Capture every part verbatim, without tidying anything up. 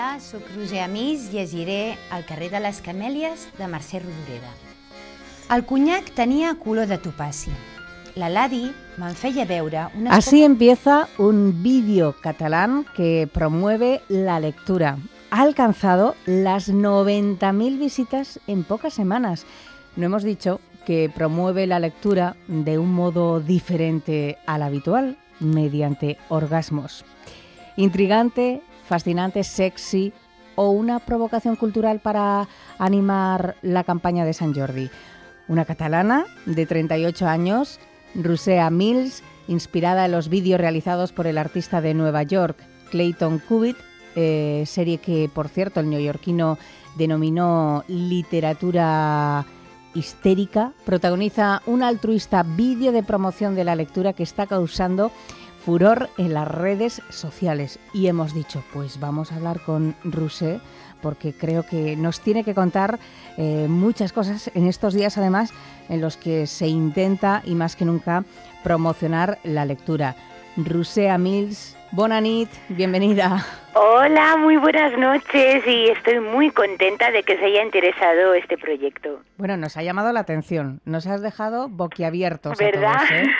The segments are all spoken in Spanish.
Hola, sóc Roser Amís, llegiré El carrer de les Camèlies de Mercè Rodoreda. El conyac tenia color de topaci. La Ladi me'n feia veure unas... Así empieza un vídeo catalán que promueve la lectura. Ha alcanzado las noventa mil visitas en pocas semanas. No hemos dicho que promueve la lectura de un modo diferente al habitual, mediante orgasmos. Intrigante, fascinante, sexy o una provocación cultural para animar la campaña de Sant Jordi. Una catalana de treinta y ocho años, Roser Amís, inspirada en los vídeos realizados por el artista de Nueva York, Clayton Cubitt, eh, serie que, por cierto, el neoyorquino denominó literatura histérica, protagoniza un altruista vídeo de promoción de la lectura que está causando furor en las redes sociales. Y hemos dicho, pues vamos a hablar con Roser, porque creo que nos tiene que contar eh, muchas cosas en estos días, además, en los que se intenta, y más que nunca, promocionar la lectura. Roser Amís, bona nit, bienvenida. Hola, muy buenas noches y estoy muy contenta de que se haya interesado este proyecto. Bueno, nos ha llamado la atención, nos has dejado boquiabiertos, ¿verdad? A todos, ¿eh?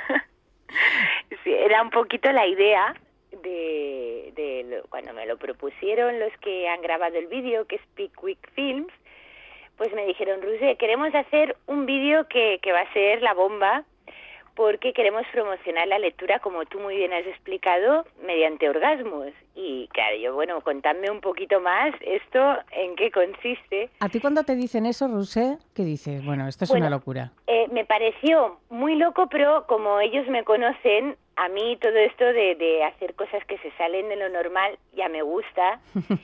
Sí, era un poquito la idea de, de lo, cuando me lo propusieron los que han grabado el vídeo, que es Pickwick Films, pues me dijeron, Roser, queremos hacer un vídeo que, que va a ser la bomba, porque queremos promocionar la lectura, como tú muy bien has explicado, mediante orgasmos. Y claro, yo, bueno, contadme un poquito más esto, en qué consiste. ¿A ti cuando te dicen eso, Roser, qué dices? Bueno, esto es bueno, una locura. Eh, me pareció muy loco, pero como ellos me conocen, a mí todo esto de, de hacer cosas que se salen de lo normal ya me gusta.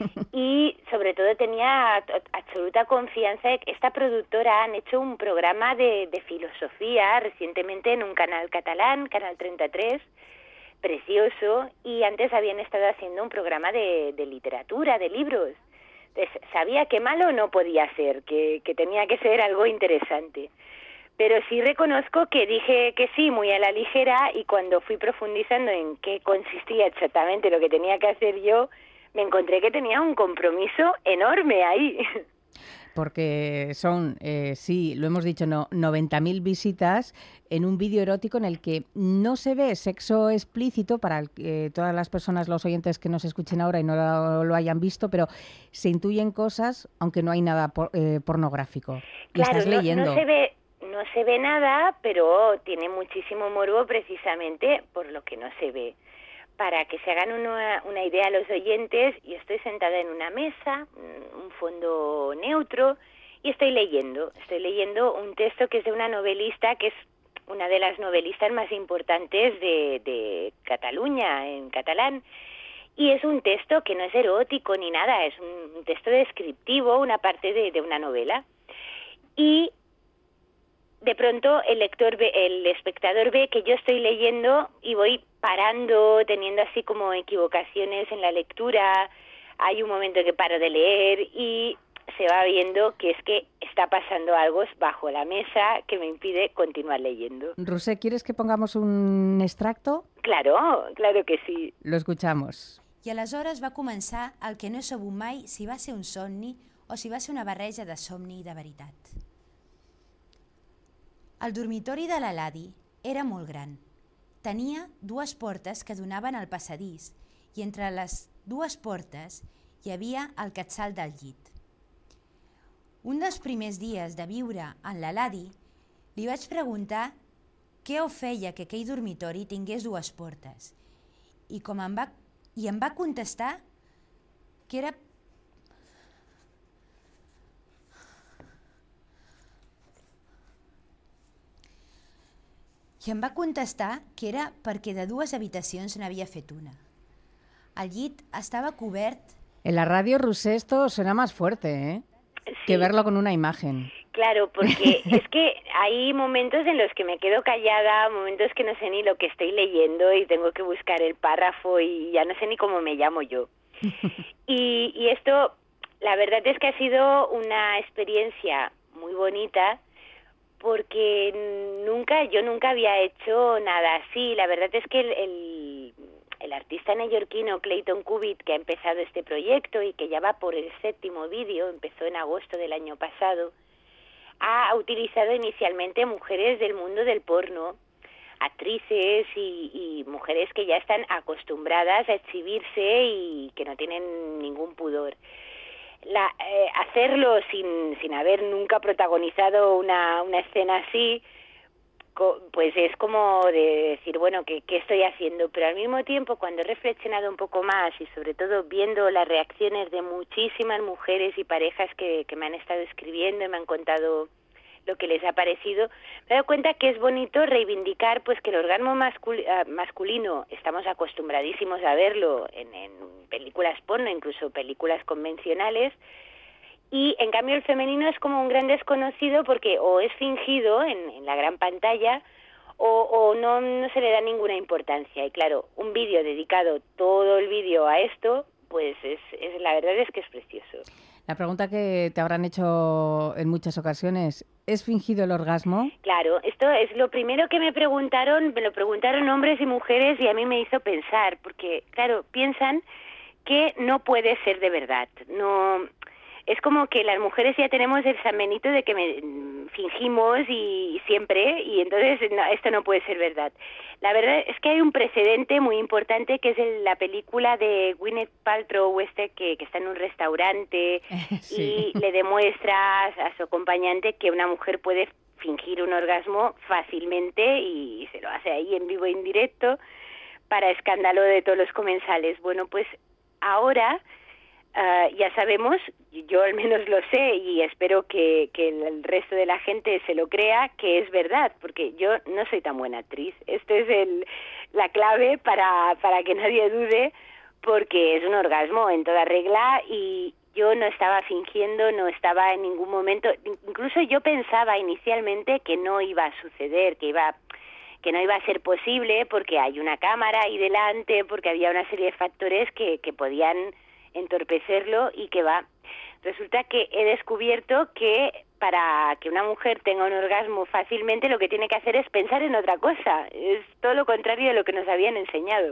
Y sobre todo tenía absoluta confianza de que esta productora han hecho un programa de, de filosofía recientemente en un canal catalán, Canal treinta y tres, precioso, y antes habían estado haciendo un programa de, de literatura, de libros. Entonces, sabía que malo no podía ser, que, que tenía que ser algo interesante. Pero sí reconozco que dije que sí, muy a la ligera, y cuando fui profundizando en qué consistía exactamente lo que tenía que hacer yo, me encontré que tenía un compromiso enorme ahí. Porque son, eh, sí, lo hemos dicho, no, noventa mil visitas en un vídeo erótico en el que no se ve sexo explícito para el, eh, todas las personas, los oyentes que nos escuchen ahora y no lo, lo hayan visto, pero se intuyen cosas, aunque no hay nada por, eh, pornográfico. Claro, ¿Estás no, leyendo? no se ve, no se ve nada, pero tiene muchísimo morbo precisamente por lo que no se ve. Para que se hagan una, una idea a los oyentes, yo estoy sentada en una mesa, un fondo neutro, y estoy leyendo. Estoy leyendo un texto que es de una novelista, que es una de las novelistas más importantes de, de Cataluña, en catalán. Y es un texto que no es erótico ni nada, es un, un texto descriptivo, una parte de, de una novela. Y de pronto el lector ve, el espectador ve que yo estoy leyendo y voy parando, teniendo así como equivocaciones en la lectura. Hay un momento que paro de leer y se va viendo que es que está pasando algo bajo la mesa que me impide continuar leyendo. Roser, ¿quieres que pongamos un extracto? Claro, claro que sí. Lo escuchamos. I aleshores va començar el que no he sabut mai si va ser un somni o si va ser una barreja de somni i de veritat. El dormitori de la Ladi era molt gran. Tenia dues portes que donaven al passadís i entre les dues portes hi havia el quetzal del llit. Un dels primers dies de viure en la Ladi li vaig preguntar què ho feia que aquell dormitori tingués dues portes i, com em va, i em va contestar que era I em va contestar que era perquè de dues habitacions n'havia fet una. El llit estava cobert... En la radio, Roser, esto suena más fuerte, ¿eh? Sí. Que verlo con una imagen. Claro, porque es que hay momentos en los que me quedo callada, momentos que no sé ni lo que estoy leyendo y tengo que buscar el párrafo y ya no sé ni cómo me llamo yo. Y, y esto, la verdad es que ha sido una experiencia muy bonita, porque nunca, yo nunca había hecho nada así. La verdad es que el, el, el artista neoyorquino Clayton Cubitt, que ha empezado este proyecto y que ya va por el séptimo vídeo, empezó en agosto del año pasado, ha utilizado inicialmente mujeres del mundo del porno, actrices y, y mujeres que ya están acostumbradas a exhibirse y que no tienen ningún pudor. La, eh, hacerlo sin, sin haber nunca protagonizado una, una escena así, co, pues es como de decir, bueno, ¿qué, ¿qué estoy haciendo? Pero al mismo tiempo, cuando he reflexionado un poco más y sobre todo viendo las reacciones de muchísimas mujeres y parejas que, que me han estado escribiendo y me han contado lo que les ha parecido, me he dado cuenta que es bonito reivindicar pues que el orgasmo mascul masculino estamos acostumbradísimos a verlo en, en películas porno, incluso películas convencionales, y en cambio el femenino es como un gran desconocido porque o es fingido en, en la gran pantalla o, o no, no se le da ninguna importancia. Y claro, un vídeo dedicado todo el vídeo a esto, pues es, es la verdad es que es precioso. La pregunta que te habrán hecho en muchas ocasiones, ¿es fingido el orgasmo? Claro, esto es lo primero que me preguntaron, me lo preguntaron hombres y mujeres y a mí me hizo pensar, porque claro, piensan que no puede ser de verdad, no... Es como que las mujeres ya tenemos el San Benito de que me, fingimos y, y siempre, y entonces no, esto no puede ser verdad. La verdad es que hay un precedente muy importante que es el, la película de Gwyneth Paltrow, este que, que está en un restaurante sí. y le demuestra a su acompañante que una mujer puede fingir un orgasmo fácilmente y, y se lo hace ahí en vivo e indirecto para escándalo de todos los comensales. Bueno, pues ahora... Uh, ya sabemos, yo al menos lo sé y espero que, que el resto de la gente se lo crea, que es verdad, porque yo no soy tan buena actriz. Esto es el, la clave para, para que nadie dude, porque es un orgasmo en toda regla y yo no estaba fingiendo, no estaba en ningún momento, incluso yo pensaba inicialmente que no iba a suceder, que iba... que no iba a ser posible porque hay una cámara ahí delante, porque había una serie de factores que, que podían entorpecerlo y que va. Resulta que he descubierto que para que una mujer tenga un orgasmo fácilmente lo que tiene que hacer es pensar en otra cosa. Es todo lo contrario de lo que nos habían enseñado.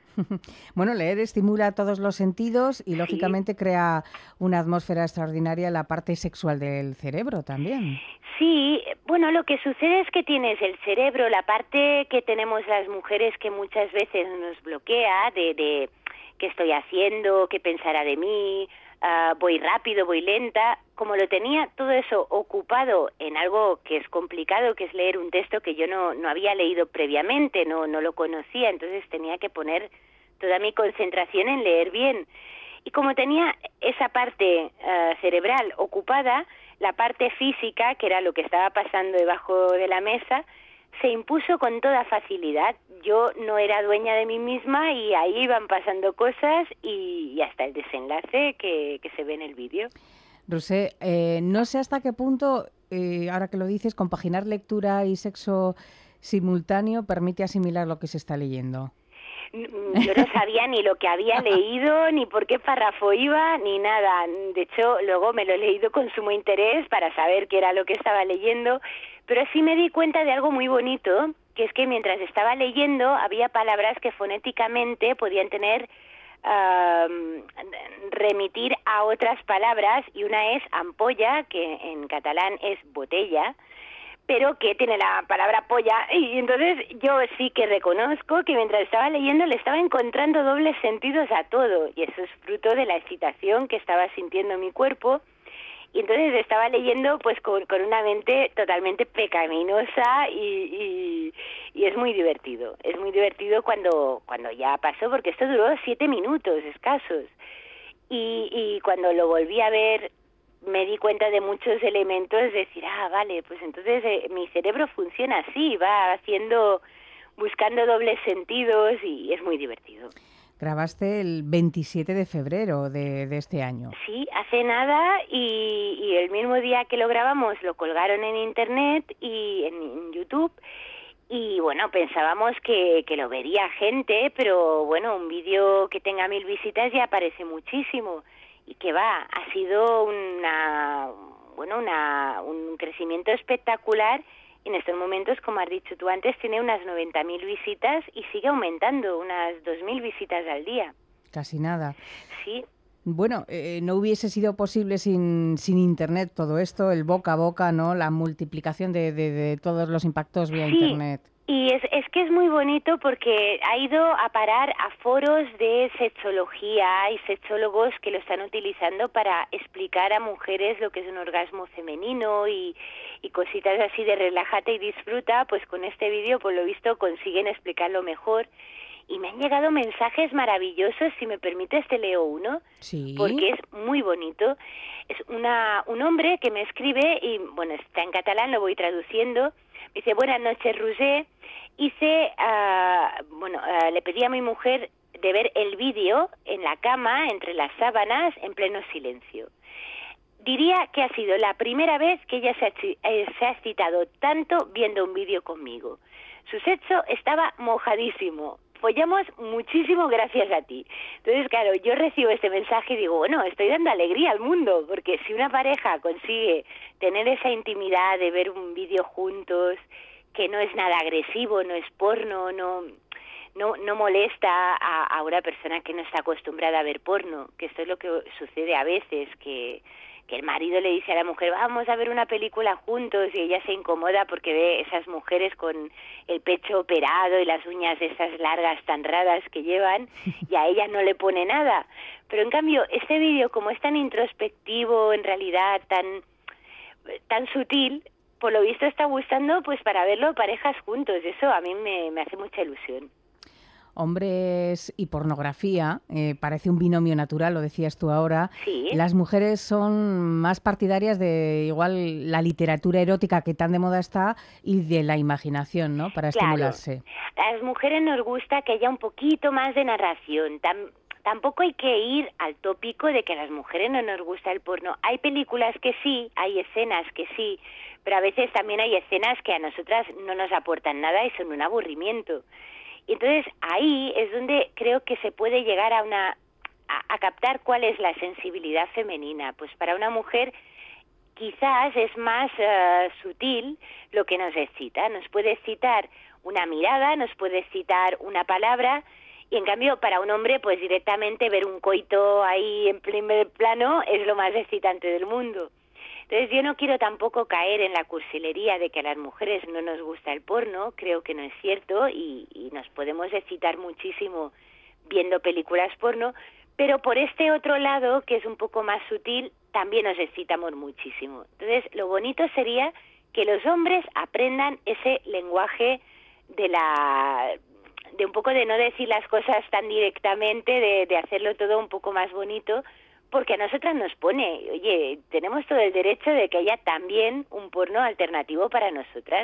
Bueno, leer estimula todos los sentidos y, lógicamente, sí. crea una atmósfera extraordinaria en la parte sexual del cerebro también. Sí, bueno, lo que sucede es que tienes el cerebro, la parte que tenemos las mujeres que muchas veces nos bloquea de... de qué estoy haciendo, qué pensará de mí, uh, voy rápido, voy lenta, como lo tenía todo eso ocupado en algo que es complicado, que es leer un texto que yo no, no había leído previamente, no, no lo conocía, entonces tenía que poner toda mi concentración en leer bien. Y como tenía esa parte uh, cerebral ocupada, la parte física, que era lo que estaba pasando debajo de la mesa, se impuso con toda facilidad. Yo no era dueña de mí misma y ahí iban pasando cosas y, y hasta el desenlace que, que se ve en el vídeo. Rosé, eh, no sé hasta qué punto, eh, ahora que lo dices, compaginar lectura y sexo simultáneo permite asimilar lo que se está leyendo. Yo no sabía ni lo que había leído, ni por qué párrafo iba, ni nada. De hecho, luego me lo he leído con sumo interés para saber qué era lo que estaba leyendo, pero sí me di cuenta de algo muy bonito, que es que mientras estaba leyendo había palabras que fonéticamente podían tener, uh, remitir a otras palabras, y una es ampolla, que en catalán es botella, pero que tiene la palabra polla, y entonces yo sí que reconozco que mientras estaba leyendo le estaba encontrando dobles sentidos a todo, y eso es fruto de la excitación que estaba sintiendo mi cuerpo, y entonces estaba leyendo pues con, con una mente totalmente pecaminosa y, y, y es muy divertido, es muy divertido cuando, cuando ya pasó, porque esto duró siete minutos escasos, y, y cuando lo volví a ver me di cuenta de muchos elementos, de decir, ah, vale, pues entonces eh, mi cerebro funciona así, va haciendo, buscando dobles sentidos y es muy divertido. Grabaste el veintisiete de febrero de, de este año. Sí, hace nada y, y el mismo día que lo grabamos lo colgaron en internet y en, en YouTube y bueno, pensábamos que, que lo vería gente, pero bueno, un vídeo que tenga mil visitas ya parece muchísimo. Y que va, ha sido una, bueno, una, un crecimiento espectacular En estos momentos, como has dicho tú antes, tiene unas noventa mil visitas y sigue aumentando, unas dos mil visitas al día. Casi nada. Sí. Bueno, eh, no hubiese sido posible sin, sin Internet todo esto, el boca a boca, ¿no? La multiplicación de, de, de todos los impactos vía Sí. Internet. Y es, es que es muy bonito porque ha ido a parar a foros de sexología y sexólogos que lo están utilizando para explicar a mujeres lo que es un orgasmo femenino y, y cositas así de relájate y disfruta. Pues con este vídeo, por lo visto, consiguen explicarlo mejor. Y me han llegado mensajes maravillosos, si me permites te leo uno, sí, porque es muy bonito. Es una un hombre que me escribe y, bueno, está en catalán, lo voy traduciendo. Dice, buenas noches, Roser. Hice, uh, bueno, uh, le pedí a mi mujer de ver el vídeo en la cama, entre las sábanas, en pleno silencio. Diría que ha sido la primera vez que ella se ha, eh, se ha excitado tanto viendo un vídeo conmigo. Su sexo estaba mojadísimo. Follamos muchísimo gracias a ti. Entonces, claro, yo recibo este mensaje y digo, bueno, estoy dando alegría al mundo, porque si una pareja consigue tener esa intimidad de ver un vídeo juntos, que no es nada agresivo, no es porno, no no no molesta a, a una persona que no está acostumbrada a ver porno, que esto es lo que sucede a veces, que que el marido le dice a la mujer, vamos a ver una película juntos, y ella se incomoda porque ve esas mujeres con el pecho operado y las uñas esas largas tan raras que llevan, y a ella no le pone nada. Pero en cambio, este vídeo, como es tan introspectivo, en realidad tan tan sutil, por lo visto está gustando pues para verlo parejas juntos. Eso a mí me, me hace mucha ilusión. Hombres y pornografía, eh, parece un binomio natural, lo decías tú ahora. Sí. Las mujeres son más partidarias de igual la literatura erótica que tan de moda está y de la imaginación, ¿no? Para Claro. estimularse. A las mujeres nos gusta que haya un poquito más de narración. Tam- tampoco hay que ir al tópico de que a las mujeres no nos gusta el porno. Hay películas que sí, hay escenas que sí, pero a veces también hay escenas que a nosotras no nos aportan nada y son un aburrimiento. Y entonces ahí es donde creo que se puede llegar a una a, a captar cuál es la sensibilidad femenina. Pues para una mujer quizás es más uh, sutil lo que nos excita. Nos puede excitar una mirada, nos puede excitar una palabra, y en cambio para un hombre pues directamente ver un coito ahí en primer plano es lo más excitante del mundo. Entonces yo no quiero tampoco caer en la cursilería de que a las mujeres no nos gusta el porno, creo que no es cierto, y, y nos podemos excitar muchísimo viendo películas porno, pero por este otro lado, que es un poco más sutil, también nos excitamos muchísimo. Entonces lo bonito sería que los hombres aprendan ese lenguaje de la de un poco de no decir las cosas tan directamente, de, de hacerlo todo un poco más bonito, porque a nosotras nos pone, oye, tenemos todo el derecho de que haya también un porno alternativo para nosotras.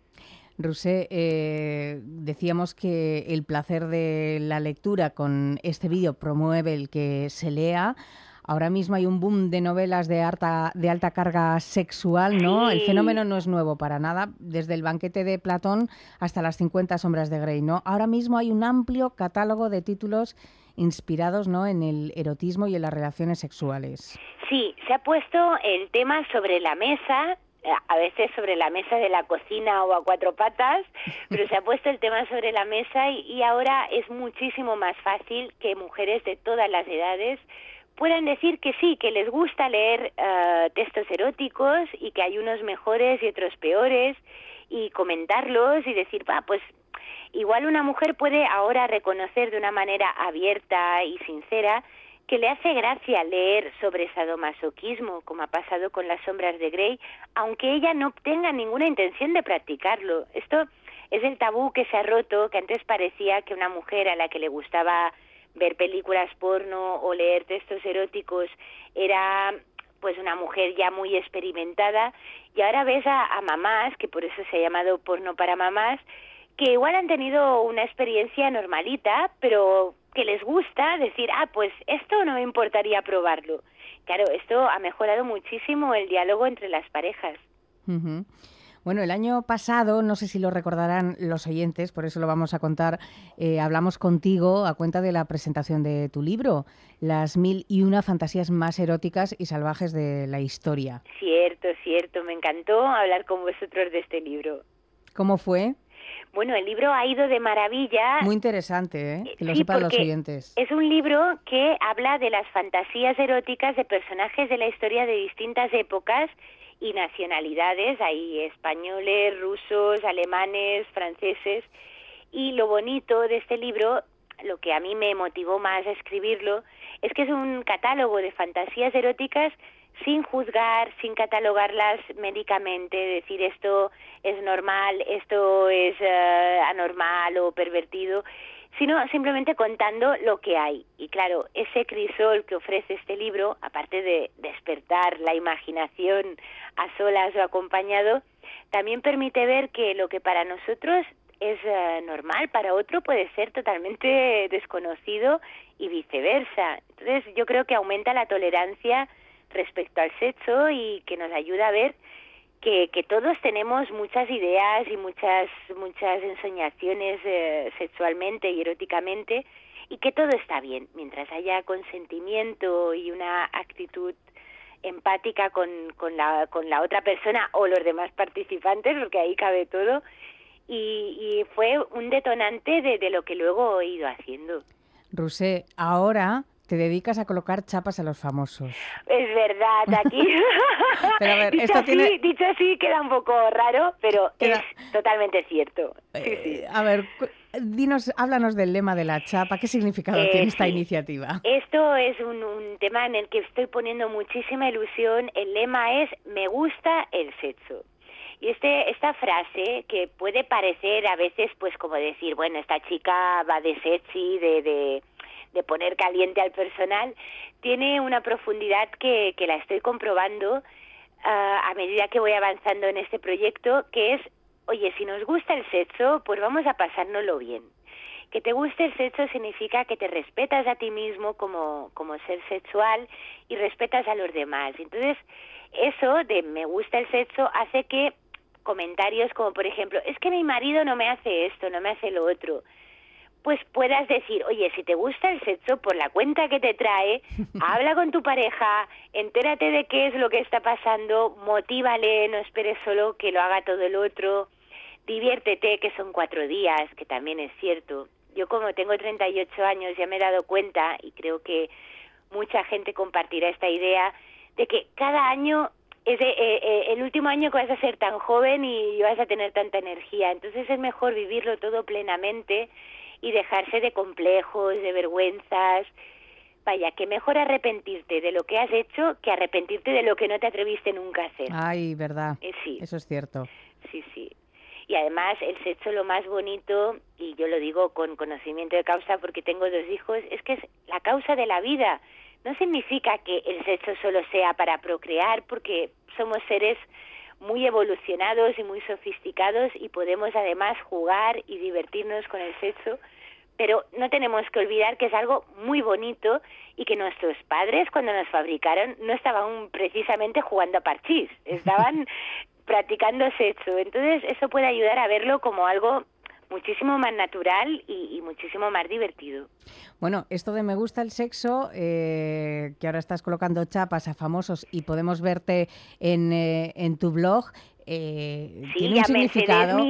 Roser, eh, decíamos que el placer de la lectura con este vídeo promueve el que se lea. Ahora mismo hay un boom de novelas de alta, de alta carga sexual, ¿no? Sí. El fenómeno no es nuevo para nada, desde el banquete de Platón hasta las cincuenta sombras de Grey, ¿no? Ahora mismo hay un amplio catálogo de títulos inspirados, ¿no?, en el erotismo y en las relaciones sexuales. Sí, se ha puesto el tema sobre la mesa, a veces sobre la mesa de la cocina o a cuatro patas, pero se ha puesto el tema sobre la mesa y, y ahora es muchísimo más fácil que mujeres de todas las edades puedan decir que sí, que les gusta leer uh, textos eróticos y que hay unos mejores y otros peores, y comentarlos y decir, va, pues igual una mujer puede ahora reconocer de una manera abierta y sincera que le hace gracia leer sobre sadomasoquismo, como ha pasado con las sombras de Grey, aunque ella no tenga ninguna intención de practicarlo. Esto es el tabú que se ha roto, que antes parecía que una mujer a la que le gustaba ver películas porno o leer textos eróticos era pues una mujer ya muy experimentada, y ahora ves a, a mamás, que por eso se ha llamado porno para mamás, que igual han tenido una experiencia normalita, pero que les gusta decir, ah, pues esto no me importaría probarlo. Claro, esto ha mejorado muchísimo el diálogo entre las parejas. Uh-huh. Bueno, el año pasado, no sé si lo recordarán los oyentes, por eso lo vamos a contar, eh, hablamos contigo a cuenta de la presentación de tu libro, Las mil y una fantasías más eróticas y salvajes de la historia. Cierto, cierto, me encantó hablar con vosotros de este libro. ¿Cómo fue? Bueno, el libro ha ido de maravilla. Muy interesante, ¿eh? Que lo sí, sepan los oyentes. Es un libro que habla de las fantasías eróticas de personajes de la historia de distintas épocas y nacionalidades. Hay españoles, rusos, alemanes, franceses. Y lo bonito de este libro, lo que a mí me motivó más a escribirlo, es que es un catálogo de fantasías eróticas sin juzgar, sin catalogarlas médicamente, decir esto es normal, esto es uh, anormal o pervertido, sino simplemente contando lo que hay. Y claro, ese crisol que ofrece este libro, aparte de despertar la imaginación a solas o acompañado, también permite ver que lo que para nosotros es uh, normal, para otro puede ser totalmente desconocido y viceversa. Entonces yo creo que aumenta la tolerancia respecto al sexo y que nos ayuda a ver que, que todos tenemos muchas ideas y muchas muchas ensoñaciones eh, sexualmente y eróticamente, y que todo está bien mientras haya consentimiento y una actitud empática con, con, la, con la otra persona o los demás participantes, porque ahí cabe todo, y, y fue un detonante de, de lo que luego he ido haciendo. Rusé, ahora te dedicas a colocar chapas a los famosos. Es verdad, aquí. Pero a ver, dicho, esto así, tiene... dicho así queda un poco raro, pero queda... es totalmente cierto. Sí, eh, sí. A ver, dinos, háblanos del lema de la chapa. ¿Qué significado eh, tiene esta sí. iniciativa? Esto es un, un tema en el que estoy poniendo muchísima ilusión. El lema es "me gusta el sexo". Y este, esta frase, que puede parecer a veces pues como decir, bueno, esta chica va de sexy, de... de de poner caliente al personal, tiene una profundidad que, que la estoy comprobando uh, a medida que voy avanzando en este proyecto, que es, oye, si nos gusta el sexo, pues vamos a pasárnoslo bien. Que te guste el sexo significa que te respetas a ti mismo como, como ser sexual y respetas a los demás. Entonces, eso de me gusta el sexo hace que comentarios como, por ejemplo, es que mi marido no me hace esto, no me hace lo otro, pues puedas decir, oye, si te gusta el sexo, por la cuenta que te trae, habla con tu pareja, entérate de qué es lo que está pasando, motívale, no esperes solo que lo haga todo el otro, diviértete, que son cuatro días, que también es cierto. Yo como tengo treinta y ocho años ya me he dado cuenta, y creo que mucha gente compartirá esta idea, de que cada año es eh, eh, el último año que vas a ser tan joven y vas a tener tanta energía. Entonces es mejor vivirlo todo plenamente y dejarse de complejos, de vergüenzas. Vaya, que mejor arrepentirte de lo que has hecho que arrepentirte de lo que no te atreviste nunca a hacer. Ay, verdad. Eh, sí. Eso es cierto. Sí, sí. Y además el sexo, lo más bonito, y yo lo digo con conocimiento de causa porque tengo dos hijos, es que es la causa de la vida. No significa que el sexo solo sea para procrear, porque somos seres muy evolucionados y muy sofisticados y podemos además jugar y divertirnos con el sexo, pero no tenemos que olvidar que es algo muy bonito y que nuestros padres cuando nos fabricaron no estaban precisamente jugando a parchís, estaban practicando sexo. Entonces eso puede ayudar a verlo como algo muchísimo más natural y, y muchísimo más divertido. Bueno, esto de me gusta el sexo, eh, que ahora estás colocando chapas a famosos y podemos verte en, eh, en tu blog, eh, sí, tiene un significado. Mercedes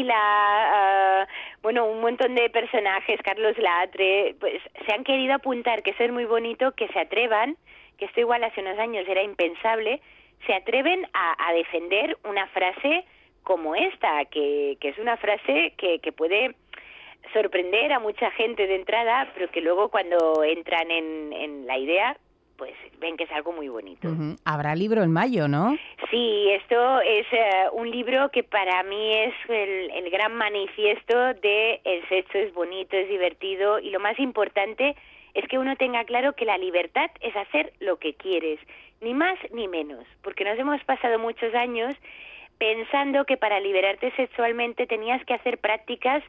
Milá, uh, bueno, un montón de personajes, Carlos Latre, pues se han querido apuntar, que eso es muy bonito, que se atrevan, que esto igual hace unos años era impensable, se atreven a, a defender una frase como esta, que, que es una frase que, que puede sorprender a mucha gente de entrada, pero que luego cuando entran en, en la idea, pues ven que es algo muy bonito. Uh-huh. Habrá libro en mayo, ¿no? Sí, esto es uh, un libro que para mí es el, el gran manifiesto de el sexo es bonito, es divertido, y lo más importante es que uno tenga claro que la libertad es hacer lo que quieres, ni más ni menos, porque nos hemos pasado muchos años pensando que para liberarte sexualmente tenías que hacer prácticas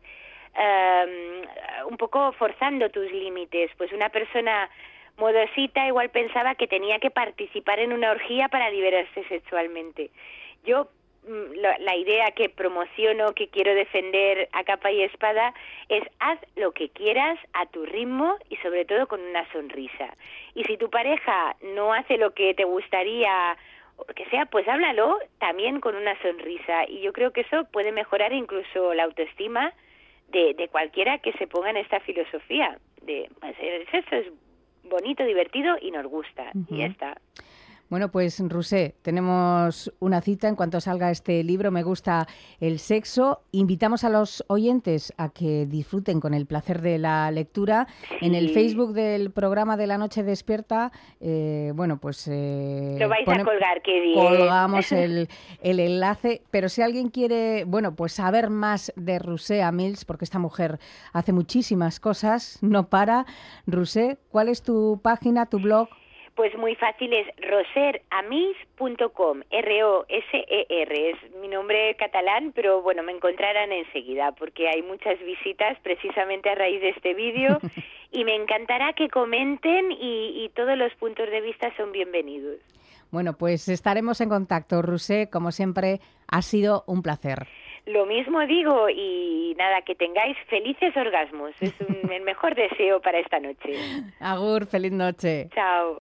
um, un poco forzando tus límites. Pues una persona modosita igual pensaba que tenía que participar en una orgía para liberarse sexualmente. Yo la, la idea que promociono, que quiero defender a capa y espada, es haz lo que quieras a tu ritmo y sobre todo con una sonrisa. Y si tu pareja no hace lo que te gustaría o lo que sea, pues háblalo también con una sonrisa. Y yo creo que eso puede mejorar incluso la autoestima de, de cualquiera que se ponga en esta filosofía de, pues, esto es bonito, divertido y nos gusta. Uh-huh. Y ya está. Bueno, pues Roser, tenemos una cita en cuanto salga este libro, Me gusta el sexo. Invitamos a los oyentes a que disfruten con el placer de la lectura. Sí. En el Facebook del programa de La Noche Despierta, eh, bueno, pues... Eh, Lo vais pone, a colgar, qué bien. Colgamos el, el enlace, pero si alguien quiere, bueno, pues saber más de Roser Amils, porque esta mujer hace muchísimas cosas, no para. Roser, ¿cuál es tu página, tu blog? Pues muy fácil, es roser amils punto com, R O S E R, es mi nombre catalán, pero bueno, me encontrarán enseguida porque hay muchas visitas precisamente a raíz de este vídeo y me encantará que comenten y, y todos los puntos de vista son bienvenidos. Bueno, pues estaremos en contacto, Roser, como siempre, ha sido un placer. Lo mismo digo y nada, que tengáis felices orgasmos, es un, el mejor deseo para esta noche. Agur, feliz noche. Chao.